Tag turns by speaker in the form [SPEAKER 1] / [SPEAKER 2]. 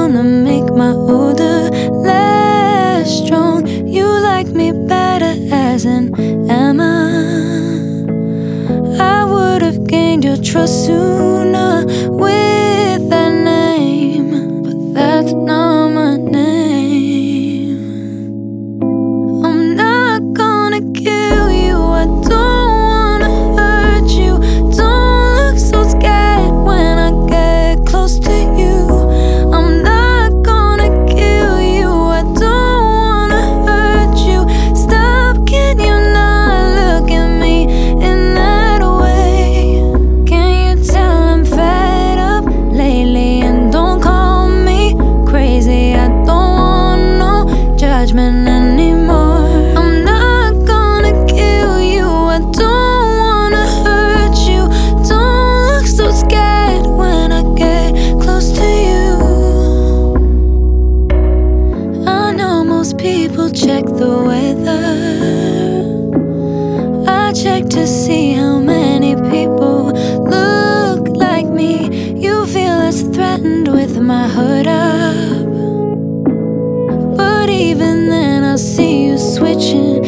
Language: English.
[SPEAKER 1] wanna make my odor less strong. You like me better as an Emma. I would've gained your trust sooner with that name, but that's not my name. I'm not gonna kill you, I don't wanna hurt you. Don't look so scared when I get close to you. I'm not gonna kill you, I don't wanna hurt you. Stop, can you not look at me in that way? Can you tell I'm fed up lately? And don't call me crazy, I don't want no judgment anymore. I'm not gonna kill you, I don't wanna hurt you. Don't look so scared when I get close to you. I know most people check the weather. I check to see how many people look like me. You feel less threatened with my hood up, but even then I see you switching